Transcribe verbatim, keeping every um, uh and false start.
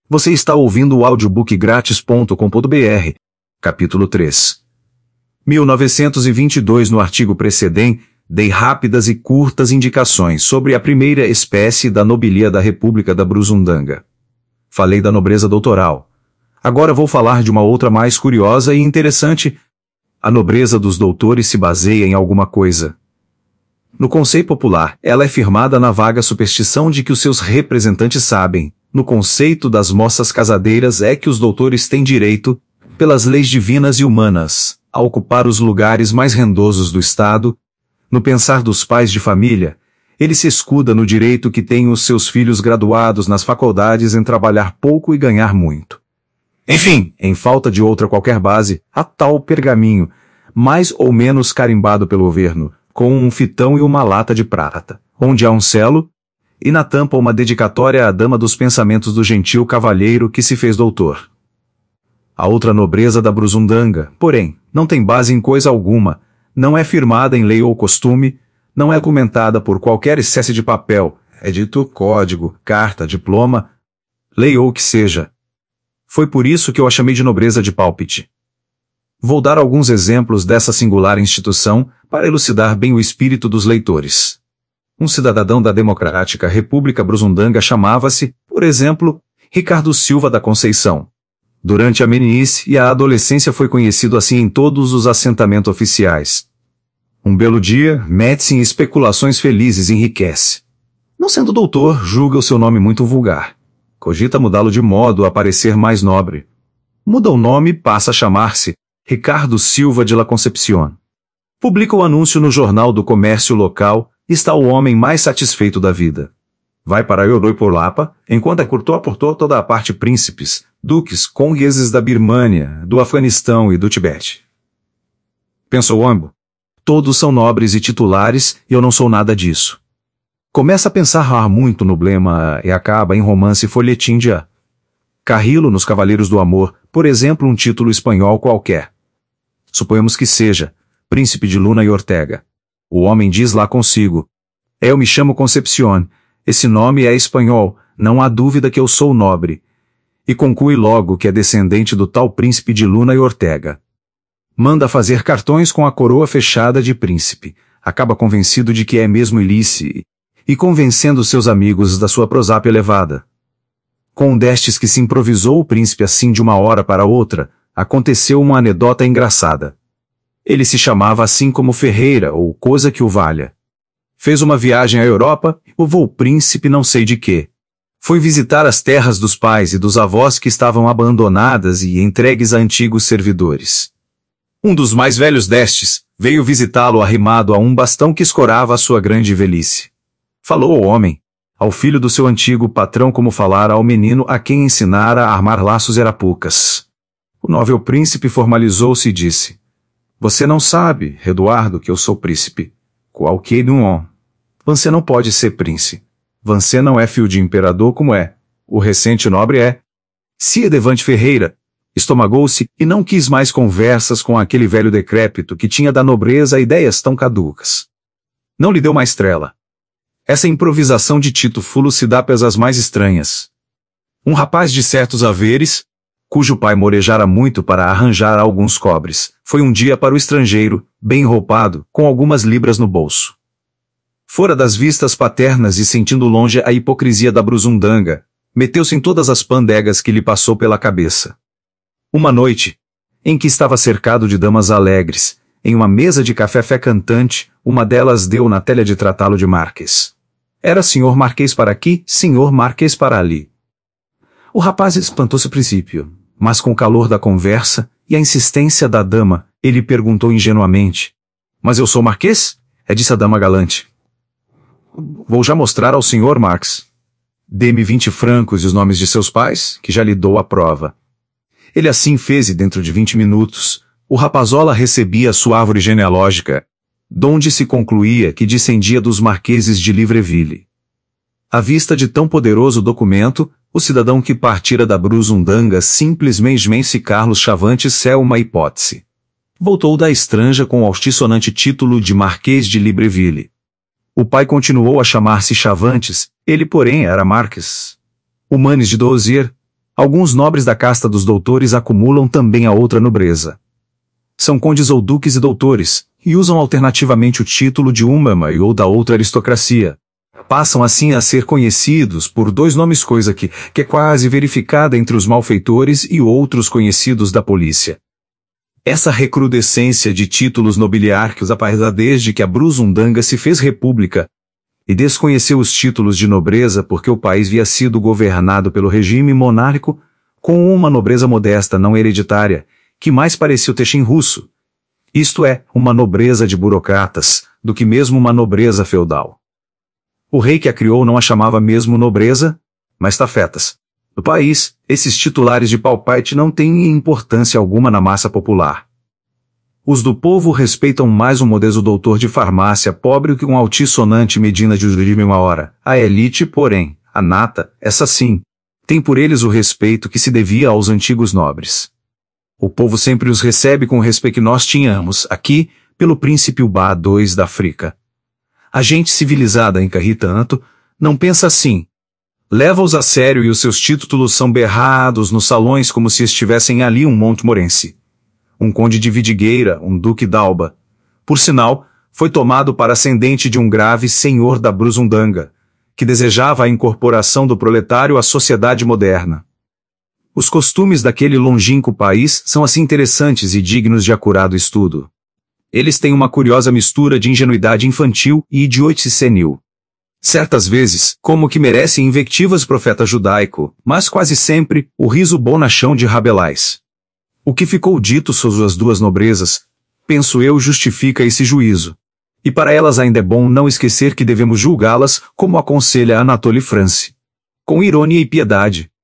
Você está ouvindo o audiobook grátis ponto com ponto br, capítulo três. mil novecentos e vinte e dois. No artigo precedente, dei rápidas e curtas indicações sobre a primeira espécie da nobilia da República da Brusundanga. Falei da nobreza doutoral. Agora vou falar de uma outra mais curiosa e interessante. A nobreza dos doutores se baseia em alguma coisa. No conceito popular, ela é firmada na vaga superstição de que os seus representantes sabem. No conceito das moças casadeiras é que os doutores têm direito, pelas leis divinas e humanas, a ocupar os lugares mais rendosos do Estado. No pensar dos pais de família, ele se escuda no direito que têm os seus filhos graduados nas faculdades em trabalhar pouco e ganhar muito. Enfim, em falta de outra qualquer base, há tal pergaminho, mais ou menos carimbado pelo governo, com um fitão e uma lata de prata, onde há um selo, e na tampa uma dedicatória à dama dos pensamentos do gentil cavalheiro que se fez doutor. A outra nobreza da Brusundanga, porém, não tem base em coisa alguma, não é firmada em lei ou costume, não é argumentada por qualquer espécie de papel, é dito código, carta, diploma, lei ou o que seja. Foi por isso que eu a chamei de nobreza de pálpite. Vou dar alguns exemplos dessa singular instituição para elucidar bem o espírito dos leitores. Um cidadão da Democrática República Brusundanga chamava-se, por exemplo, Ricardo Silva da Conceição. Durante a meninice e a adolescência foi conhecido assim em todos os assentamentos oficiais. Um belo dia, mete-se em especulações felizes e enriquece. Não sendo doutor, julga o seu nome muito vulgar. Cogita mudá-lo de modo a parecer mais nobre. Muda o nome e passa a chamar-se Ricardo Silva de la Concepción. Publica o anúncio no jornal do comércio local. Está o homem mais satisfeito da vida. Vai para Euro e por Lapa, enquanto acurtou por toda a parte príncipes, duques, congueses da Birmânia, do Afeganistão e do Tibete. Pensou ambos. Todos são nobres e titulares, e eu não sou nada disso. Começa a pensar ah, muito no blema e acaba em romance folhetim de A. Carrillo nos Cavaleiros do Amor, por exemplo, um título espanhol qualquer. Suponhamos que seja Príncipe de Luna e Ortega. O homem diz lá consigo: eu me chamo Concepción, esse nome é espanhol, não há dúvida que eu sou nobre. E conclui logo que é descendente do tal príncipe de Luna e Ortega. Manda fazer cartões com a coroa fechada de príncipe, acaba convencido de que é mesmo ilícito, e convencendo seus amigos da sua prosápia elevada. Com destes que se improvisou o príncipe assim de uma hora para outra, aconteceu uma anedota engraçada. Ele se chamava assim como Ferreira ou coisa que o valha. Fez uma viagem à Europa, o voo príncipe não sei de quê. Foi visitar as terras dos pais e dos avós que estavam abandonadas e entregues a antigos servidores. Um dos mais velhos destes veio visitá-lo arrimado a um bastão que escorava a sua grande velhice. Falou ao homem, ao filho do seu antigo patrão como falara ao menino a quem ensinara a armar laços e arapucas. O novel príncipe formalizou-se e disse: você não sabe, Eduardo, que eu sou príncipe. Qualquer um. Você não pode ser príncipe. Você não é filho de imperador como é. O recente nobre é. Cia Devante Ferreira estomagou-se e não quis mais conversas com aquele velho decrépito que tinha da nobreza ideias tão caducas. Não lhe deu mais trela. Essa improvisação de Tito Fulo se dá pesas mais estranhas. Um rapaz de certos haveres, cujo pai morejara muito para arranjar alguns cobres, foi um dia para o estrangeiro, bem roupado, com algumas libras no bolso. Fora das vistas paternas e sentindo longe a hipocrisia da Brusundanga, meteu-se em todas as pandegas que lhe passou pela cabeça. Uma noite, em que estava cercado de damas alegres, em uma mesa de café cantante, uma delas deu na telha de tratá-lo de Marquês. Era senhor Marquês para aqui, senhor Marquês para ali. O rapaz espantou-se a princípio, mas com o calor da conversa e a insistência da dama, ele perguntou ingenuamente: mas eu sou Marquês? É, disse a dama galante. Vou já mostrar ao senhor Marx. Dê-me vinte francos e os nomes de seus pais, que já lhe dou a prova. Ele assim fez e dentro de vinte minutos, o rapazola recebia sua árvore genealógica, donde se concluía que descendia dos marqueses de Libreville. À vista de tão poderoso documento, o cidadão que partira da Brusundanga simplesmente Carlos Chavantes céu uma hipótese. Voltou da estranja com o altissonante título de Marquês de Libreville. O pai continuou a chamar-se Chavantes, ele porém era Marques. O Manes de Dozier, Alguns nobres da casta dos doutores acumulam também a outra nobreza. São condes ou duques e doutores, e usam alternativamente o título de uma e ou da outra aristocracia. Passam assim a ser conhecidos por dois nomes, coisa que, que é quase verificada entre os malfeitores e outros conhecidos da polícia. Essa recrudescência de títulos nobiliárquicos aparece desde que a Brusundanga se fez república, e desconheceu os títulos de nobreza porque o país havia sido governado pelo regime monárquico, com uma nobreza modesta não hereditária, que mais parecia o Techin russo, isto é, uma nobreza de burocratas, do que mesmo uma nobreza feudal. O rei que a criou não a chamava mesmo nobreza, mas tafetas. No país, esses titulares de palpite não têm importância alguma na massa popular. Os do povo respeitam mais um modesto doutor de farmácia pobre que um altissonante Medina de Uribe uma hora. A elite, porém, a nata, essa sim, tem por eles o respeito que se devia aos antigos nobres. O povo sempre os recebe com o respeito que nós tínhamos, aqui, pelo príncipe Ubá dois da África. A gente civilizada em Carritanto não pensa assim. Leva-os a sério e os seus títulos são berrados nos salões como se estivessem ali um montmorense. Um conde de Vidigueira, um duque d'Alba. Por sinal, foi tomado para ascendente de um grave senhor da Brusundanga, que desejava a incorporação do proletário à sociedade moderna. Os costumes daquele longínquo país são assim interessantes e dignos de acurado estudo. Eles têm uma curiosa mistura de ingenuidade infantil e idiotice senil. Certas vezes, como que merece invectivas profeta judaico, mas quase sempre, o riso bonachão de Rabelais. O que ficou dito sobre as duas nobrezas, penso eu, justifica esse juízo. E para elas ainda é bom não esquecer que devemos julgá-las como aconselha Anatole France. Com ironia e piedade,